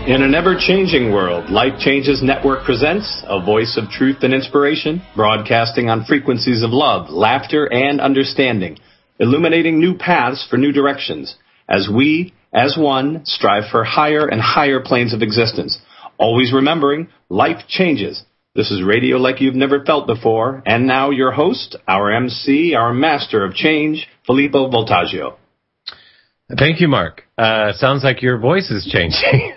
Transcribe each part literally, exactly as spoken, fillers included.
In an ever-changing world, Life Changes Network presents a voice of truth and inspiration, broadcasting on frequencies of love, laughter, and understanding, illuminating new paths for new directions, as we, as one, strive for higher and higher planes of existence. Always remembering, life changes. This is radio like you've never felt before, and now your host, our M C, our master of change, Filippo Voltaggio. Thank you, Mark. Uh, sounds like your voice is changing.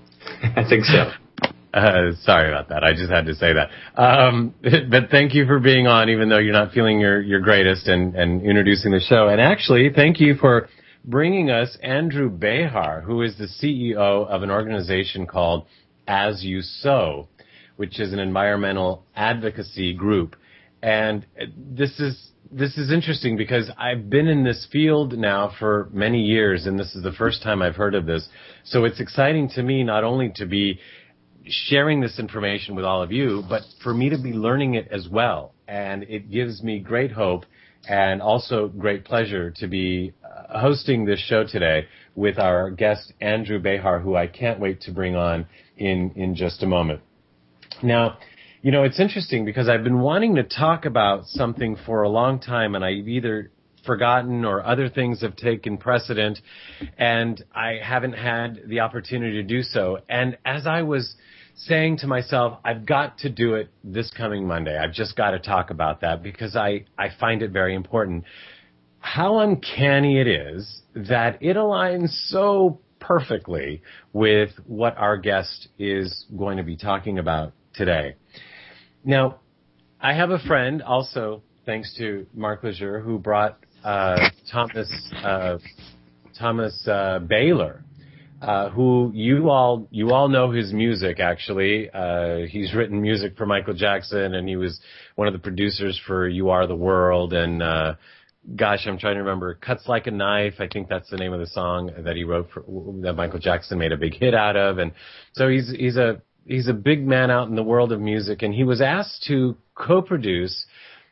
I think so. Uh, sorry about that. I just had to say that. Um, but thank you for being on, even though you're not feeling your, your greatest, and, and introducing the show. And actually, thank you for bringing us Andrew Behar, who is the C E O of an organization called As You Sow, which is an environmental advocacy group. And this is This is interesting because I've been in this field now for many years, and this is the first time I've heard of this. So it's exciting to me not only to be sharing this information with all of you, but for me to be learning it as well. And it gives me great hope and also great pleasure to be uh, hosting this show today with our guest, Andrew Behar, who I can't wait to bring on in, in just a moment. Now, you know, it's interesting because I've been wanting to talk about something for a long time, and I've either forgotten or other things have taken precedent, and I haven't had the opportunity to do so. And as I was saying to myself, I've got to do it this coming Monday. I've just got to talk about that because I, I find it very important. How uncanny it is that it aligns so perfectly with what our guest is going to be talking about today. Now, I have a friend also, thanks to Mark Lejeune, who brought uh, Thomas uh, Thomas uh, Baylor, uh, who you all you all know his music. Actually, uh, he's written music for Michael Jackson, and he was one of the producers for "You Are the World." And uh, gosh, I'm trying to remember. "Cuts Like a Knife." I think that's the name of the song that he wrote for, that Michael Jackson made a big hit out of. And so he's he's a He's a big man out in the world of music, and he was asked to co-produce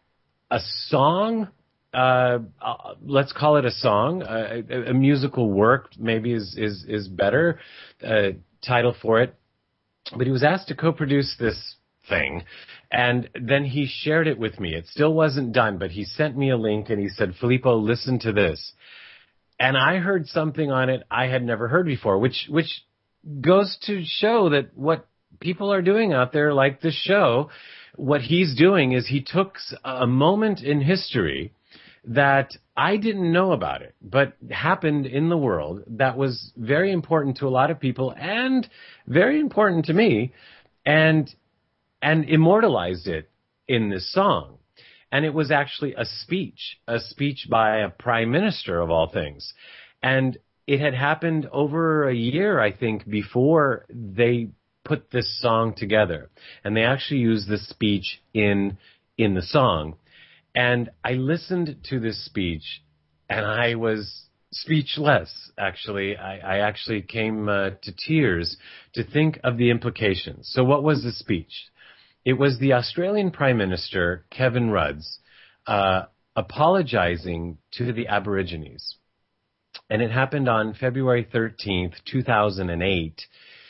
a song, uh, uh, let's call it a song, uh, a, a musical work maybe is, is, is better, uh, title for it. But he was asked to co-produce this thing, and then he shared it with me. It still wasn't done, but he sent me a link, and he said, "Filippo, listen to this." And I heard something on it I had never heard before, which, which goes to show that what people are doing out there, like this show, what he's doing is he took a moment in history that I didn't know about it, but happened in the world that was very important to a lot of people and very important to me, and and immortalized it in this song. And it was actually a speech, a speech by a prime minister of all things. And it had happened over a year, I think, before they put this song together, and they actually used this speech in in the song. And I listened to this speech, and I was speechless. Actually, I, I actually came uh, to tears to think of the implications. So, what was the speech? It was the Australian Prime Minister Kevin Rudd uh, apologizing to the Aborigines, and it happened on February thirteenth, two thousand eight.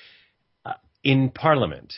In Parliament,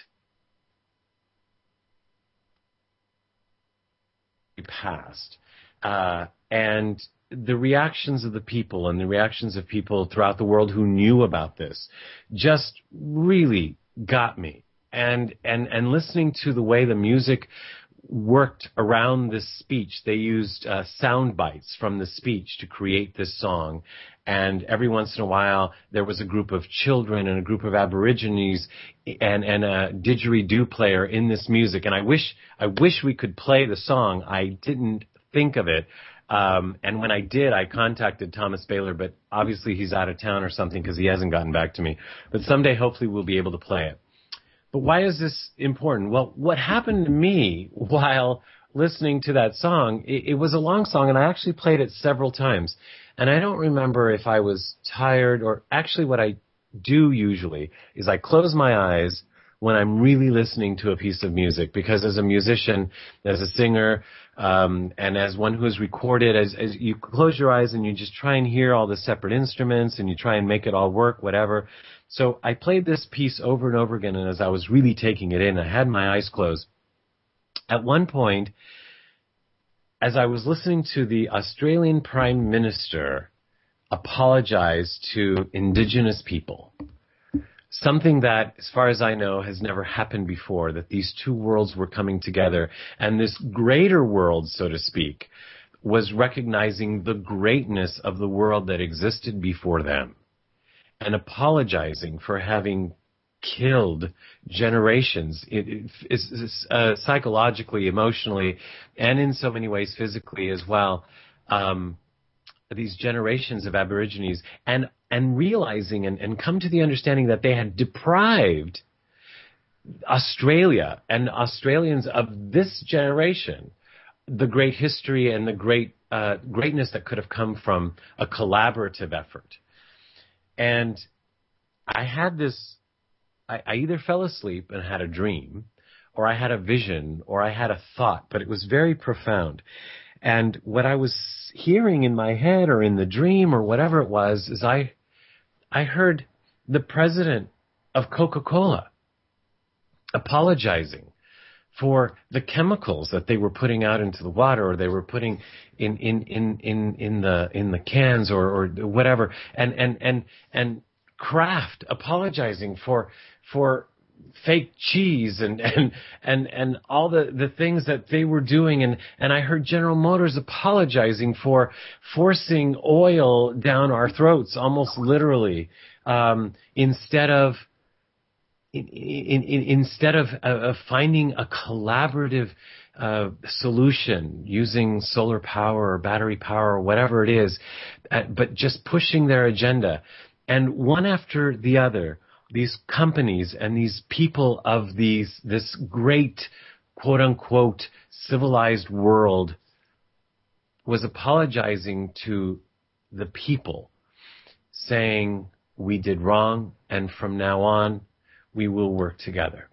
passed, uh, and the reactions of the people and the reactions of people throughout the world who knew about this just really got me. And and and listening to the way the music worked around this speech, they used uh, sound bites from the speech to create this song. And every once in a while, there was a group of children and a group of Aborigines and, and a didgeridoo player in this music. And I wish, I wish we could play the song. I didn't think of it. Um, and when I did, I contacted Thomas Baylor, but obviously he's out of town or something because he hasn't gotten back to me. But someday, hopefully, we'll be able to play it. But why is this important? Well, what happened to me while listening to that song, it, it was a long song, and I actually played it several times. And I don't remember if I was tired or actually what I do usually is I close my eyes when I'm really listening to a piece of music, because as a musician, as a singer, um, and as one who has recorded, as, as you close your eyes and you just try and hear all the separate instruments and you try and make it all work, whatever. So I played this piece over and over again, and as I was really taking it in, I had my eyes closed. At one point, as I was listening to the Australian Prime Minister apologize to Indigenous people, something that, as far as I know, has never happened before, that these two worlds were coming together, and this greater world, so to speak, was recognizing the greatness of the world that existed before them, and apologizing for having killed generations, it, it, it's, uh, psychologically, emotionally, and in so many ways physically as well, um, these generations of Aborigines, and and realizing and, and come to the understanding that they had deprived Australia and Australians of this generation the great history and the great uh, greatness that could have come from a collaborative effort. And I had this, I, I either fell asleep and had a dream, or I had a vision, or I had a thought, but it was very profound. And what I was hearing in my head or in the dream or whatever it was is I, I heard the president of Coca-Cola apologizing for the chemicals that they were putting out into the water, or they were putting in in in in, in the in the cans, or, or whatever, and and and and Kraft apologizing for for fake cheese and and and and all the the things that they were doing, and and I heard General Motors apologizing for forcing oil down our throats, almost literally, um, instead of In, in, in, instead of, uh, of finding a collaborative uh, solution using solar power or battery power or whatever it is, uh, but just pushing their agenda. And one after the other, these companies and these people of these this great, quote-unquote, civilized world was apologizing to the people, saying, we did wrong, and from now on, we will work together.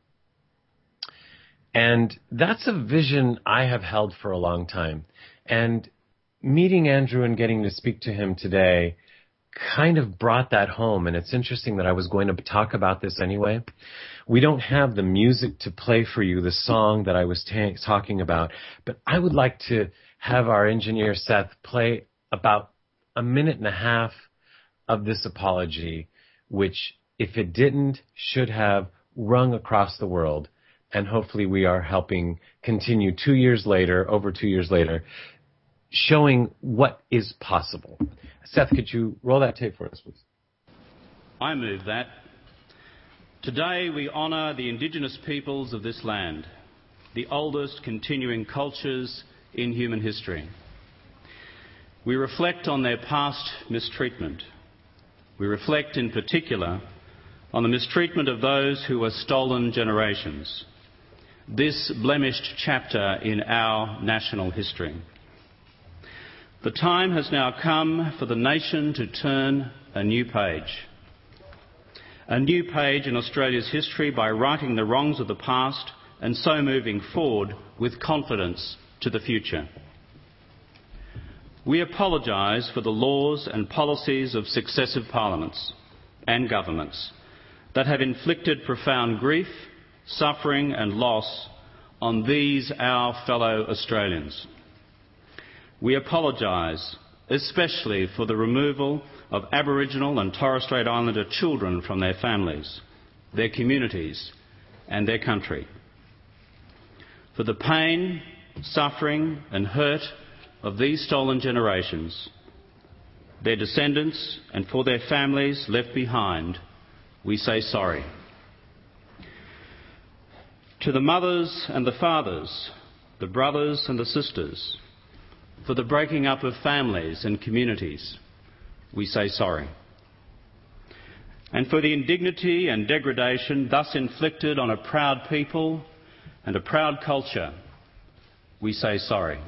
And that's a vision I have held for a long time. And meeting Andrew and getting to speak to him today kind of brought that home. And it's interesting that I was going to talk about this anyway. We don't have the music to play for you, the song that I was ta- talking about, but I would like to have our engineer Seth play about a minute and a half of this apology, which, if it didn't, should have rung across the world. And hopefully we are helping continue two years later, over two years later, showing what is possible. Seth, could you roll that tape for us, please? I move that. Today we honour the Indigenous peoples of this land, the oldest continuing cultures in human history. We reflect on their past mistreatment. We reflect in particular on the mistreatment of those who were stolen generations, this blemished chapter in our national history. The time has now come for the nation to turn a new page. A new page in Australia's history by righting the wrongs of the past and so moving forward with confidence to the future. We apologise for the laws and policies of successive parliaments and governments that have inflicted profound grief, suffering and loss on these, our fellow Australians. We apologise especially for the removal of Aboriginal and Torres Strait Islander children from their families, their communities and their country, for the pain, suffering and hurt of these stolen generations, their descendants, and for their families left behind. We say sorry. To the mothers and the fathers, the brothers and the sisters, for the breaking up of families and communities, we say sorry. And for the indignity and degradation thus inflicted on a proud people and a proud culture, we say sorry.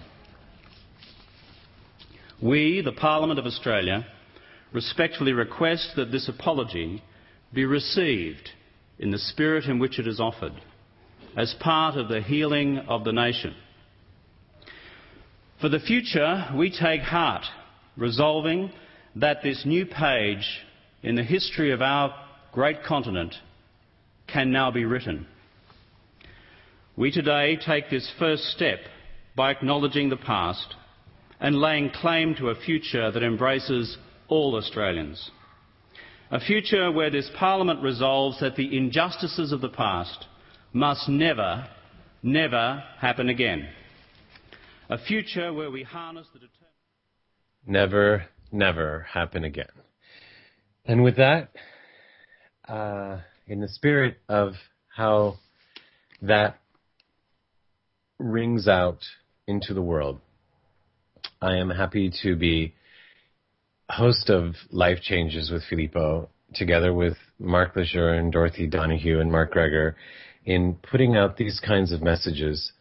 We, the Parliament of Australia, respectfully request that this apology be received in the spirit in which it is offered, as part of the healing of the nation. For the future, we take heart, resolving that this new page in the history of our great continent can now be written. We today take this first step by acknowledging the past and laying claim to a future that embraces all Australians. A future where this Parliament resolves that the injustices of the past must never, never happen again. A future where we harness the determination... Never, never happen again. And with that, uh, in the spirit of how that rings out into the world, I am happy to be host of Life Changes with Filippo, together with Mark Lejeune and Dorothy Donahue and Mark Greger, in putting out these kinds of messages,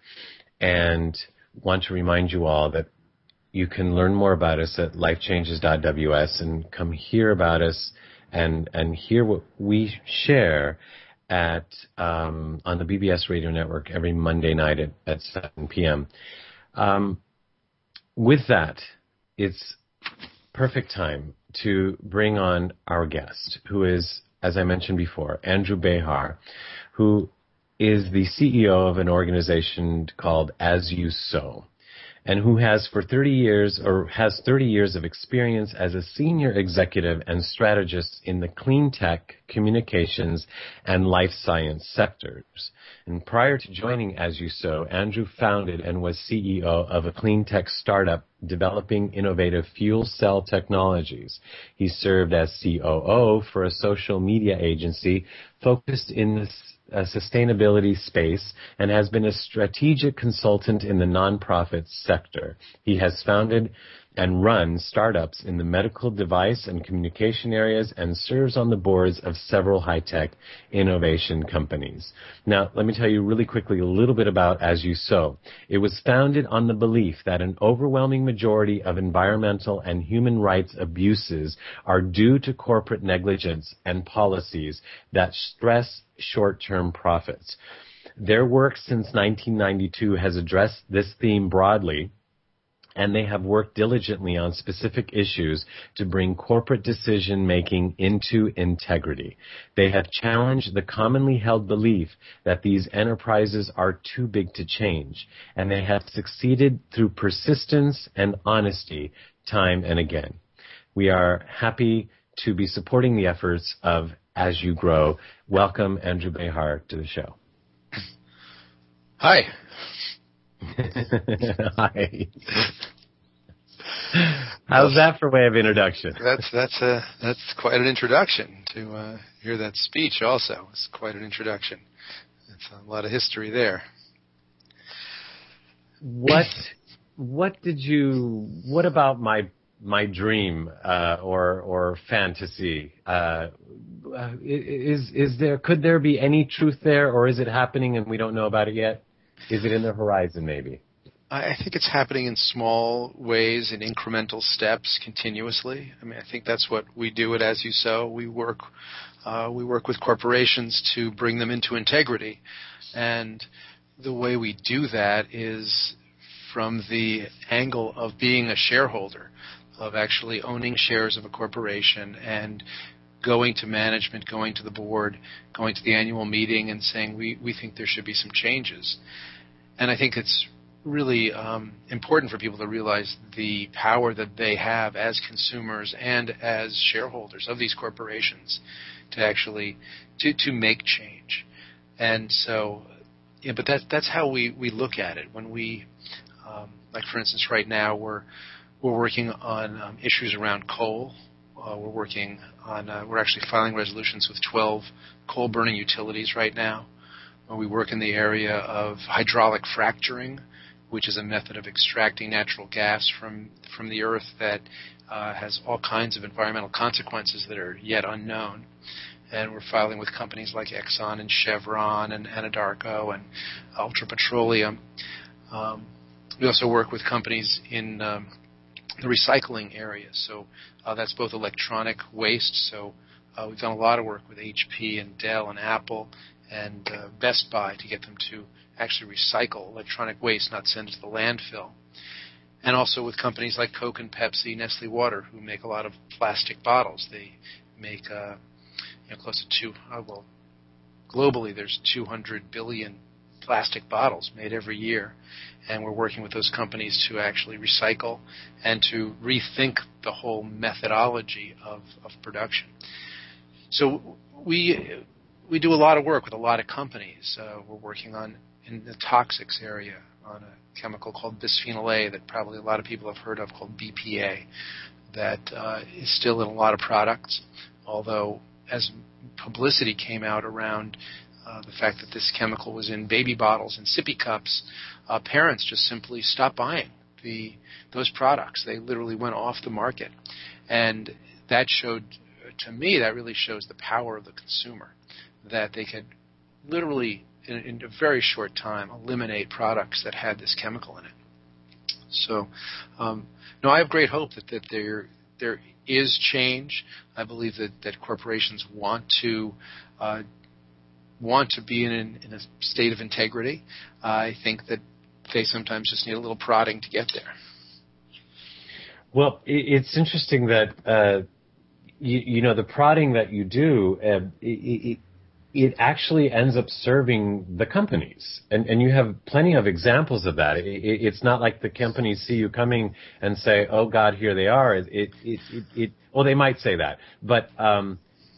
and want to remind you all that you can learn more about us at life changes dot w s and come hear about us and and hear what we share at um, on the B B S Radio Network every Monday night at, at seven p.m. Um, with that, it's perfect time to bring on our guest, who is, as I mentioned before, Andrew Behar, who is the C E O of an organization called As You Sow, and who has for thirty years or has thirty years of experience as a senior executive and strategist in the clean tech, communications, and life science sectors. And prior to joining As You Sow, Andrew founded and was C E O of a clean tech startup developing innovative fuel cell technologies. He served as C O O for a social media agency focused in the uh, sustainability space and has been a strategic consultant in the nonprofit sector. He has founded and run startups in the medical device and communication areas and serves on the boards of several high-tech innovation companies. Now, let me tell you really quickly a little bit about As You Sow. It was founded on the belief that an overwhelming majority of environmental and human rights abuses are due to corporate negligence and policies that stress short-term profits. Their work since nineteen ninety-two has addressed this theme broadly, and they have worked diligently on specific issues to bring corporate decision-making into integrity. They have challenged the commonly held belief that these enterprises are too big to change, and they have succeeded through persistence and honesty time and again. We are happy to be supporting the efforts of As You Grow. Welcome, Andrew Behar, to the show. Hi. Hi. How's that for way of introduction? That's that's a that's quite an introduction to uh, hear that speech. Also, it's quite an introduction. It's a lot of history there. What what did you? What about my my dream uh, or or fantasy? Uh, is is there? Could there be any truth there, or is it happening and we don't know about it yet? Is it in the horizon, maybe? I think it's happening in small ways, in incremental steps, continuously. I mean, I think that's what we do at As You Sow. We work, uh, we work with corporations to bring them into integrity, and the way we do that is from the angle of being a shareholder, of actually owning shares of a corporation and going to management, going to the board, going to the annual meeting and saying we, we think there should be some changes. And I think it's really um, important for people to realize the power that they have as consumers and as shareholders of these corporations to actually to, to make change. And so, yeah, but that, that's how we, we look at it. When we, um, like for instance, right now we're we're working on um, issues around coal. Uh, we're working on, uh, we're actually filing resolutions with twelve coal-burning utilities right now. Uh, we work in the area of hydraulic fracturing, which is a method of extracting natural gas from, from the earth that uh, has all kinds of environmental consequences that are yet unknown. And we're filing with companies like Exxon and Chevron and Anadarko and Ultra Petroleum. Um, we also work with companies in um, the recycling area. So uh, that's both electronic waste, so Uh, we've done a lot of work with H P and Dell and Apple and uh, Best Buy to get them to actually recycle electronic waste, not send it to the landfill. And also with companies like Coke and Pepsi, Nestle Water, who make a lot of plastic bottles. They make uh, you know, close to two, uh, well, globally there's two hundred billion plastic bottles made every year. And we're working with those companies to actually recycle and to rethink the whole methodology of, of production. So we we do a lot of work with a lot of companies. Uh, we're working on in the toxics area on a chemical called bisphenol A that probably a lot of people have heard of, called B P A, that uh, is still in a lot of products, although as publicity came out around uh, the fact that this chemical was in baby bottles and sippy cups, uh, parents just simply stopped buying the those products. They literally went off the market. And that showed, to me, that really shows the power of the consumer, that they could literally, in, in a very short time, eliminate products that had this chemical in it. So, um, no, I have great hope that, that there there is change. I believe that, that corporations want to uh, want to be in, in a state of integrity. Uh, I think that they sometimes just need a little prodding to get there. Well, it's interesting that uh, you, you know the prodding that you do. Uh, it, it, it actually ends up serving the companies. And, and you have plenty of examples of that. It, it, it's not like the companies see you coming and say, oh, God, here they are. It, it, it, it, it well, they might say that. But, um,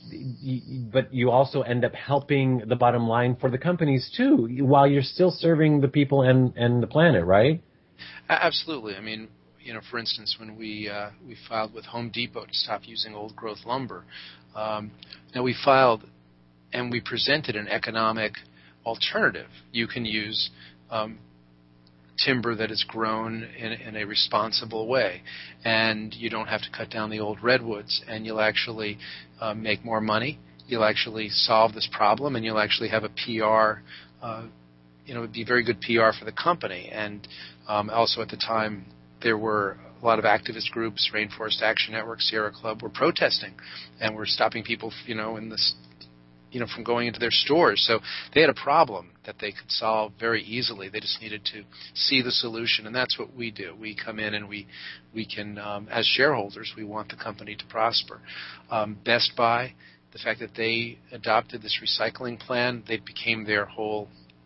y- but you also end up helping the bottom line for the companies, too, while you're still serving the people and, and the planet, right? Absolutely. I mean, you know, for instance, when we uh, we filed with Home Depot to stop using old growth lumber, um, now we filed and we presented an economic alternative. You can use um, timber that is grown in, in a responsible way, and you don't have to cut down the old redwoods, and you'll actually uh, make more money. You'll actually solve this problem, and you'll actually have a P R. Uh, you know, it would be very good P R for the company. And um, also at the time, there were a lot of activist groups, Rainforest Action Network, Sierra Club, were protesting, and were stopping people, you know, in this. you know, from going into their stores. So they had a problem that they could solve very easily. They just needed to see the solution, and that's what we do. We come in and we we can, um, as shareholders, we want the company to prosper. Um, Best Buy, the fact that they adopted this recycling plan, they became their whole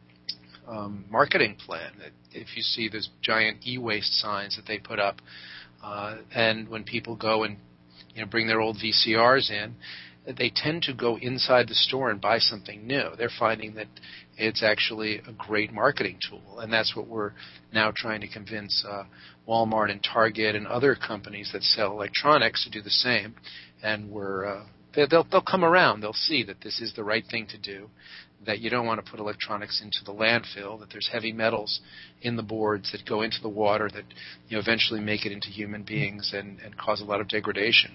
um, marketing plan. If you see those giant e-waste signs that they put up, uh, and when people go and you know bring their old V C Rs in, they tend to go inside the store and buy something new. They're finding that it's actually a great marketing tool, and that's what we're now trying to convince uh, Walmart and Target and other companies that sell electronics to do the same. And we're uh, they'll they'll come around. They'll see that this is the right thing to do, that you don't want to put electronics into the landfill, that there's heavy metals in the boards that go into the water that you know eventually make it into human beings and, and cause a lot of degradation.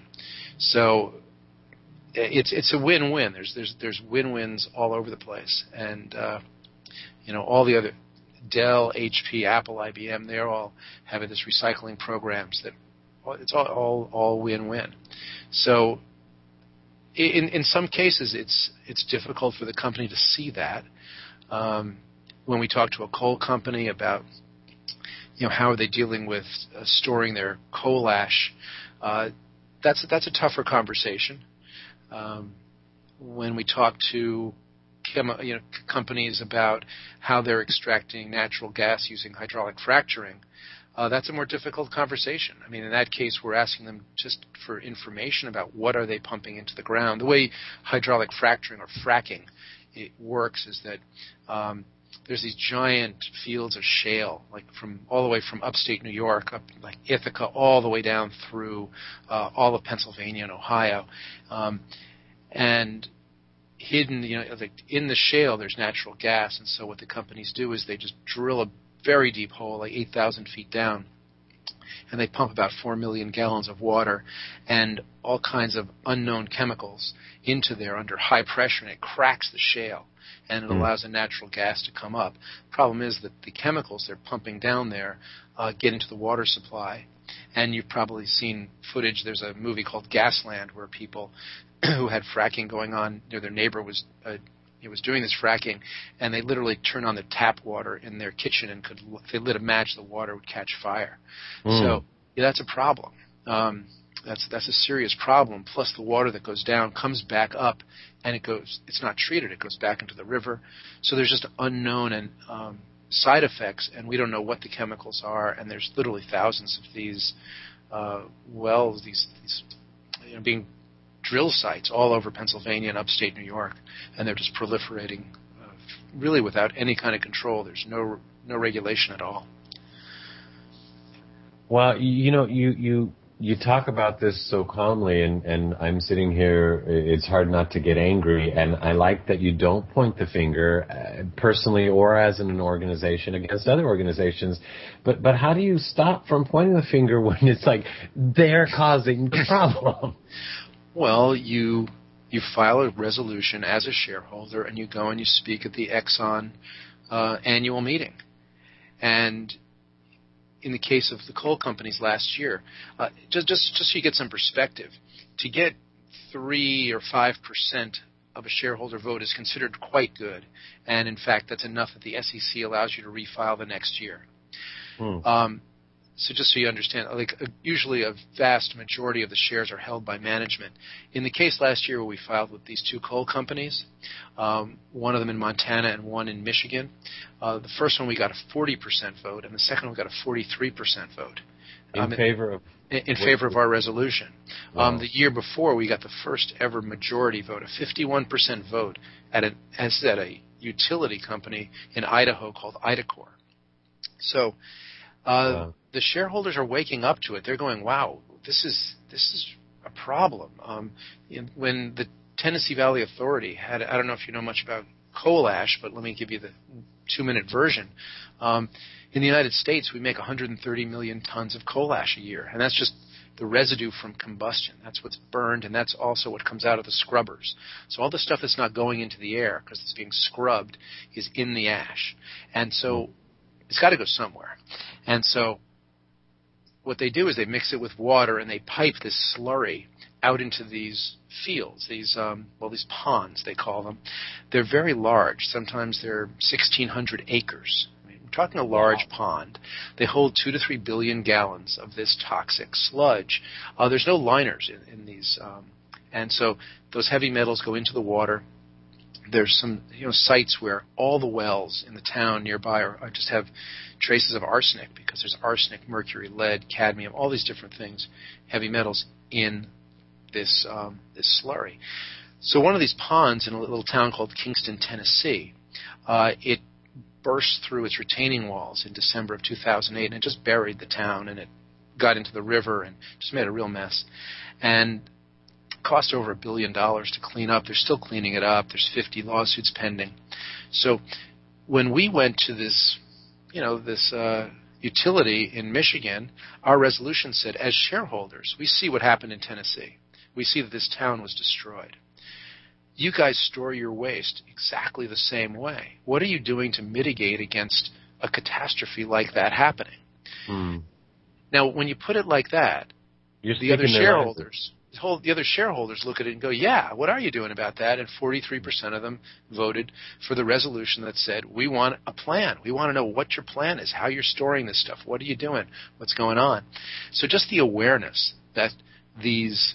So It's it's a win-win. There's there's there's win-wins all over the place, and uh, you know all the other Dell, H P, Apple, I B M, they're all having this recycling programs that it's all all, all win-win. So in in some cases it's it's difficult for the company to see that. Um, when we talk to a coal company about you know how are they dealing with uh, storing their coal ash, uh, that's that's a tougher conversation. Um, when we talk to chemi- you know, c- companies about how they're extracting natural gas using hydraulic fracturing, uh, that's a more difficult conversation. I mean, in that case, we're asking them just for information about what are they pumping into the ground. The way hydraulic fracturing or fracking it works is that um, there's these giant fields of shale, like from all the way from upstate New York, up like Ithaca, all the way down through uh, all of Pennsylvania and Ohio, um, and hidden, you know, like in the shale, there's natural gas, and so what the companies do is they just drill a very deep hole, like eight thousand feet down, and they pump about four million gallons of water and all kinds of unknown chemicals into there under high pressure, and it cracks the shale. And it allows the natural gas to come up. Problem is that the chemicals they're pumping down there uh, get into the water supply. And you've probably seen footage. There's a movie called Gasland where people who had fracking going on. You know, their neighbor was uh, he was doing this fracking, and they literally turned on the tap water in their kitchen and could, if they lit a match, the water would catch fire. Mm. So yeah, that's a problem. Um, that's that's a serious problem. Plus, the water that goes down comes back up, and it goes. It's not treated. It goes back into the river. So there's just unknown and um, side effects, and we don't know what the chemicals are. And there's literally thousands of these uh, wells, these, these you know, being drill sites all over Pennsylvania and upstate New York, and they're just proliferating uh, really without any kind of control. There's no no regulation at all. Well, you know, you you you talk about this so calmly, and, and I'm sitting here, it's hard not to get angry, and I like that you don't point the finger uh, personally or as an organization against other organizations, but but how do you stop from pointing the finger when it's like they're causing the problem? Well, you you file a resolution as a shareholder, and you go and you speak at the Exxon uh, annual meeting. And in the case of the coal companies last year, uh, just, just just so you get some perspective, to get three or five percent of a shareholder vote is considered quite good. And in fact, that's enough that the S E C allows you to refile the next year. Hmm. Um, So just so you understand, like uh, usually a vast majority of the shares are held by management. In the case last year where we filed with these two coal companies, um, one of them in Montana and one in Michigan, uh, the first one we got a forty percent vote, and the second one we got a forty-three percent vote. In um, favor of? In, in favor of our resolution. Wow. Um, the year before, we got the first ever majority vote, a fifty-one percent vote at, an, as at a utility company in Idaho called Idacor. So uh, wow. the shareholders are waking up to it. They're going, wow, this is this is a problem. Um, in, when the Tennessee Valley Authority had, I don't know if you know much about coal ash, but let me give you the two-minute version. Um, in the United States, we make one hundred thirty million tons of coal ash a year, and that's just the residue from combustion. That's what's burned, and that's also what comes out of the scrubbers. So all the stuff that's not going into the air because it's being scrubbed is in the ash. And so it's got to go somewhere. And so what they do is they mix it with water, and they pipe this slurry out into these fields, these um, well, these ponds they call them. They're very large. Sometimes they're sixteen hundred acres. I mean, we're talking a large wow. pond. They hold two to three billion gallons of this toxic sludge. Uh, there's no liners in, in these, um, and so those heavy metals go into the water. There's some you know sites where all the wells in the town nearby are, are just have traces of arsenic because there's arsenic, mercury, lead, cadmium, all these different things, heavy metals in this um, this slurry. So one of these ponds in a little town called Kingston, Tennessee, uh, it burst through its retaining walls in December of two thousand eight, and it just buried the town, and it got into the river and just made a real mess. And it cost over a billion dollars to clean up. They're still cleaning it up. There's fifty lawsuits pending. So when we went to this, you know, this uh, utility in Michigan, our resolution said, as shareholders, we see what happened in Tennessee. We see that this town was destroyed. You guys store your waste exactly the same way. What are you doing to mitigate against a catastrophe like that happening? Hmm. Now, when you put it like that, You're the other shareholders, the, whole, the other shareholders look at it and go, "Yeah, what are you doing about that?" And forty-three percent of them voted for the resolution that said, "We want a plan. We want to know what your plan is, how you're storing this stuff, what are you doing, what's going on." So just the awareness that these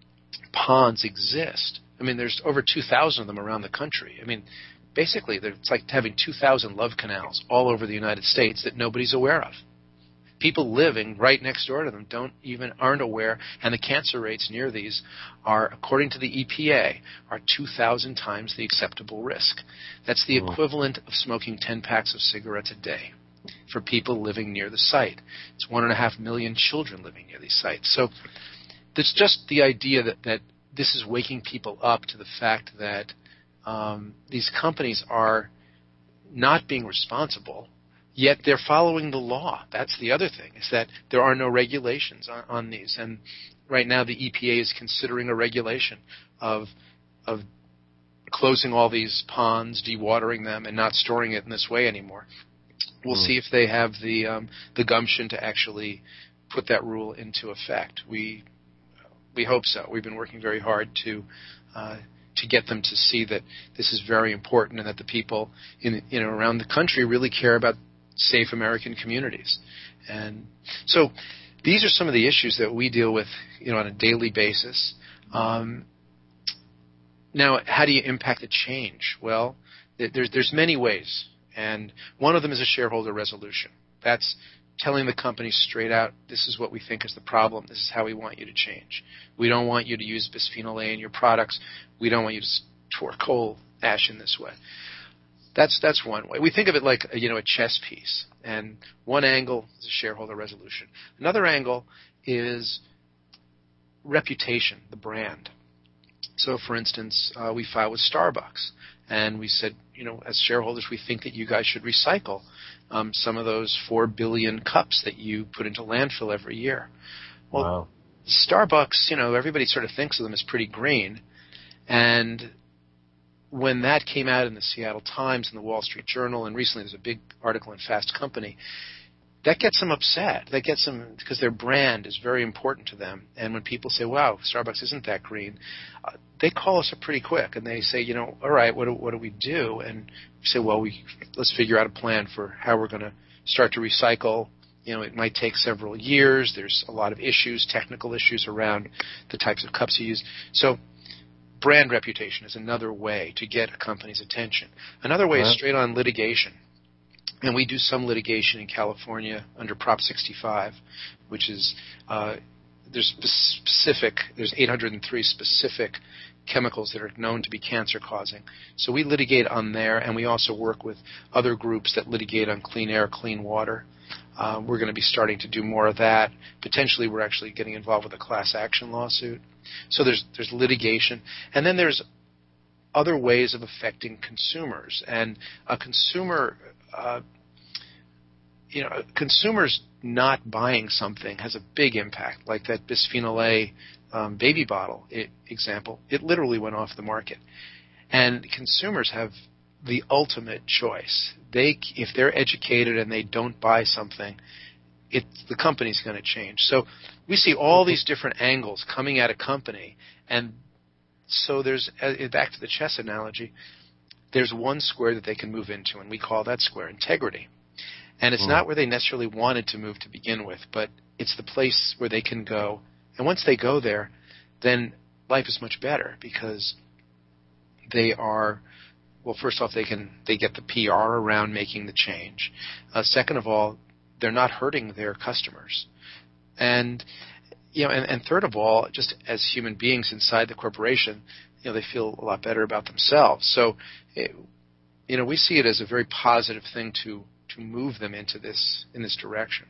ponds exist. I mean, there's over two thousand of them around the country. I mean, basically, it's like having two thousand love canals all over the United States that nobody's aware of. People living right next door to them don't even aren't aware, and the cancer rates near these are, according to the E P A, are two thousand times the acceptable risk. That's the equivalent of smoking ten packs of cigarettes a day for people living near the site. It's one and a half million children living near these sites. So there's just the idea that, that this is waking people up to the fact that um, these companies are not being responsible, yet they're following the law. That's the other thing, is that there are no regulations on, on these. And right now the E P A is considering a regulation of of closing all these ponds, dewatering them, and not storing it in this way anymore. We'll mm. see if they have the um, the gumption to actually put that rule into effect. We we hope so. We've been working very hard to uh, to get them to see that this is very important and that the people in you know around the country really care about safe American communities. And so these are some of the issues that we deal with you know on a daily basis. Um, now, how do you impact the change? Well, there's there's many ways, and one of them is a shareholder resolution. That's telling the company straight out, this is what we think is the problem. This is how we want you to change. We don't want you to use bisphenol A in your products. We don't want you to store coal ash in this way. That's that's one way. We think of it like you know a chess piece, and one angle is a shareholder resolution. Another angle is reputation, the brand. So, for instance, uh, we filed with Starbucks, and we said, you know, as shareholders, we think that you guys should recycle um, some of those four billion cups that you put into landfill every year. Well, wow. Starbucks, you know, everybody sort of thinks of them as pretty green, and when that came out in the Seattle Times and the Wall Street Journal, and recently there's a big article in Fast Company, that gets them upset. That gets them, because their brand is very important to them. And when people say, wow, Starbucks isn't that green, uh, they call us up pretty quick. And they say, you know, all right, what do, what do we do? And we say, well, we let's figure out a plan for how we're going to start to recycle. You know, it might take several years. There's a lot of issues, technical issues around the types of cups you use. So brand reputation is another way to get a company's attention. Another way uh-huh. is straight on litigation. And we do some litigation in California under Prop sixty-five, which is uh, there's specific there's eight hundred three specific chemicals that are known to be cancer causing. So we litigate on there, and we also work with other groups that litigate on clean air, clean water. Uh, we're going to be starting to do more of that. Potentially, we're actually getting involved with a class action lawsuit. So there's there's litigation, and then there's other ways of affecting consumers. And a consumer Uh, you know, consumers not buying something has a big impact, like that bisphenol A um, baby bottle it, example. It literally went off the market. And consumers have the ultimate choice. They, if they're educated and they don't buy something, it, the company's going to change. So we see all these different angles coming at a company. And so there's, back to the chess analogy, there's one square that they can move into, and we call that square integrity. And it's mm. not where they necessarily wanted to move to begin with, but it's the place where they can go. And once they go there, then life is much better because they are, well, first off, they can they get the P R around making the change. Uh, second of all, they're not hurting their customers. And you know, and, and third of all, just as human beings inside the corporation, you know, they feel a lot better about themselves. So, it, you know, we see it as a very positive thing to to move them into this in this direction.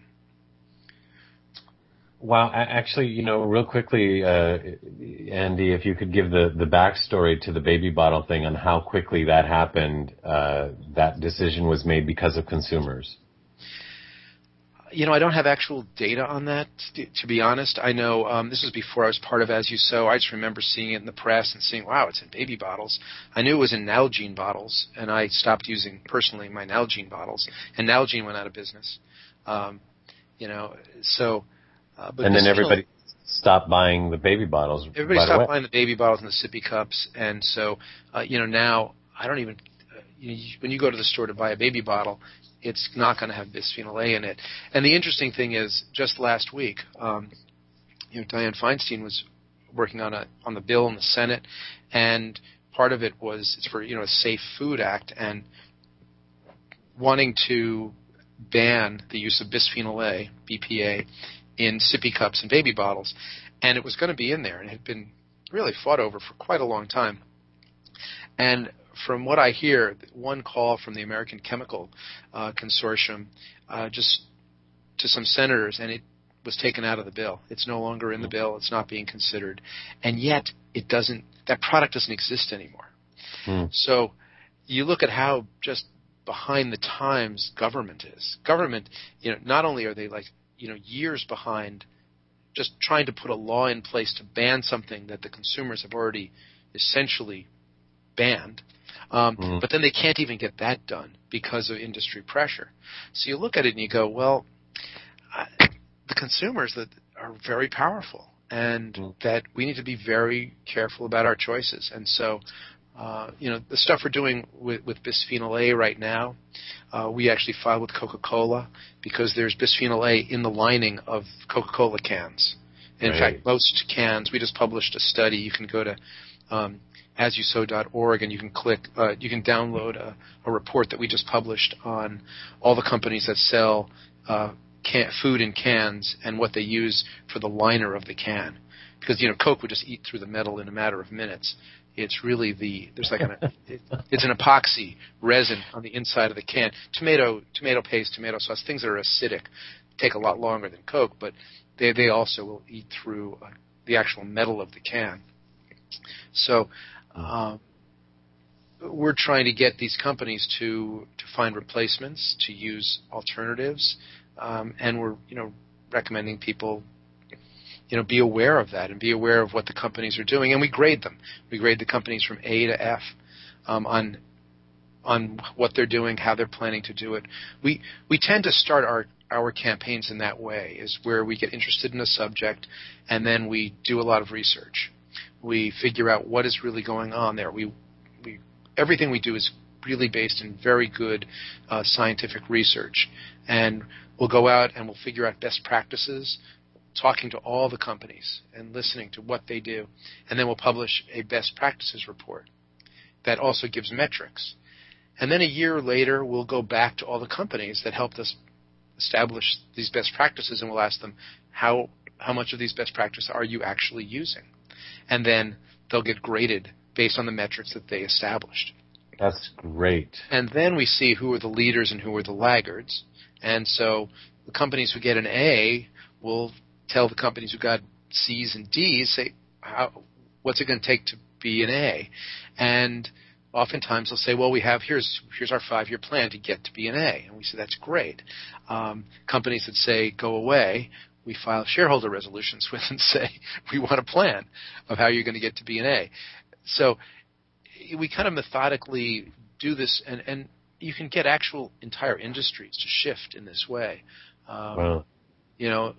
Wow, actually, you know, real quickly, uh, Andy, if you could give the, the backstory to the baby bottle thing on how quickly that happened, uh, that decision was made because of consumers. You know, I don't have actual data on that, to, to be honest. I know um, this was before I was part of As You Sow. I just remember seeing it in the press and seeing, wow, it's in baby bottles. I knew it was in Nalgene bottles, and I stopped using, personally, my Nalgene bottles. And Nalgene went out of business. Um, you know, so... Uh, but and then everybody stopped buying the baby bottles. Everybody right stopped away. buying the baby bottles and the sippy cups. And so, uh, you know, now I don't even... Uh, you know, when you go to the store to buy a baby bottle, it's not going to have bisphenol A in it. And the interesting thing is, just last week, um, you know, Dianne Feinstein was working on a on the bill in the Senate, and part of it was it's for you know a Safe Food Act and wanting to ban the use of bisphenol A, B P A, in sippy cups and baby bottles, and it was going to be in there, and it had been really fought over for quite a long time. And from what I hear, one call from the American Chemical uh, Consortium uh, just to some senators, and it was taken out of the bill. It's no longer in the bill. It's not being considered. And yet it doesn't, that product doesn't exist anymore. Hmm. So you look at how just behind the times government is. Government, you know, not only are they like, you know, years behind just trying to put a law in place to ban something that the consumers have already essentially banned, Um, mm. but then they can't even get that done because of industry pressure. So you look at it and you go, well, I, the consumers that are very powerful, and mm. that we need to be very careful about our choices. And so, uh, you know, the stuff we're doing with, with bisphenol A right now, uh, we actually filed with Coca-Cola because there's bisphenol A in the lining of Coca-Cola cans. In right. fact, most cans, we just published a study. You can go to um, as you sow dot org and you can click, uh, you can download a, a report that we just published on all the companies that sell uh, can, food in cans and what they use for the liner of the can. Because, you know, Coke would just eat through the metal in a matter of minutes. It's really the, there's like an, it, it's an epoxy resin on the inside of the can. Tomato, tomato paste, tomato sauce, things that are acidic take a lot longer than Coke, but they, they also will eat through uh, the actual metal of the can. So, uh, we're trying to get these companies to, to find replacements, to use alternatives, um, and we're, you know, recommending people, you know, be aware of that and be aware of what the companies are doing. And we grade them. We grade the companies from A to F um, on on what they're doing, how they're planning to do it. We we tend to start our, our campaigns in that way, is where we get interested in a subject and then we do a lot of research. We figure out what is really going on there. We we everything we do is really based in very good uh, scientific research. And we'll go out and we'll figure out best practices, talking to all the companies and listening to what they do. And then we'll publish a best practices report that also gives metrics. And then a year later, we'll go back to all the companies that helped us establish these best practices, and we'll ask them, how how much of these best practices are you actually using? And then they'll get graded based on the metrics that they established. That's great. And then we see who are the leaders and who are the laggards. And so the companies who get an A will tell the companies who got C's and D's, say, how, what's it going to take to be an A? And oftentimes they'll say, well, we have, here's here's our five-year plan to get to be an A. And we say, that's great. Um, companies that say, go away, we file shareholder resolutions with and say, we want a plan of how you're going to get to be an A. So we kind of methodically do this, and, and you can get actual entire industries to shift in this way. Um, wow. You know,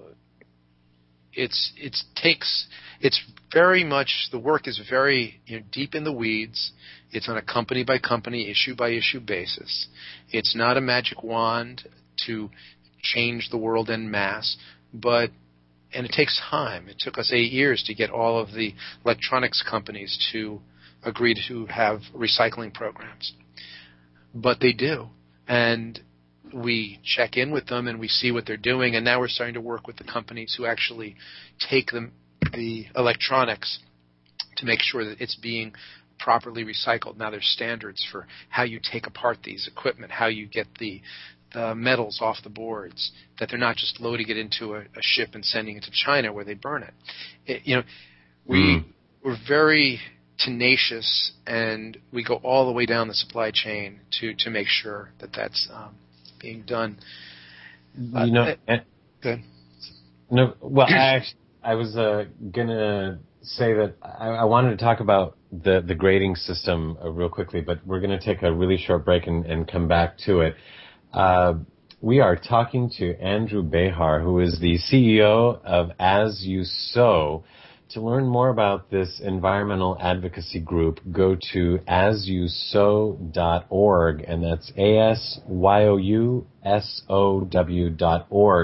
it's it takes it's very much, the work is very, you know, deep in the weeds. It's on a company by company, issue by issue basis. It's not a magic wand to change the world en masse, but and it takes time. It took us eight years to get all of the electronics companies to agree to have recycling programs. But they do. And we check in with them and we see what they're doing, and now we're starting to work with the companies who actually take the, the electronics to make sure that it's being properly recycled. Now there's standards for how you take apart these equipment, how you get the, the metals off the boards, that they're not just loading it into a, a ship and sending it to China where they burn it. it you know, we, mm. we're very tenacious, and we go all the way down the supply chain to, to make sure that that's um, being done. You know, uh, good. No, well, I actually, I was uh, gonna say that I, I wanted to talk about the the grading system uh, real quickly, but we're gonna take a really short break and, and come back to it. Uh, we are talking to Andrew Behar, who is the C E O of As You Sow. To learn more about this environmental advocacy group, go to as you sow dot org, and that's A S Y O U S O W dot org.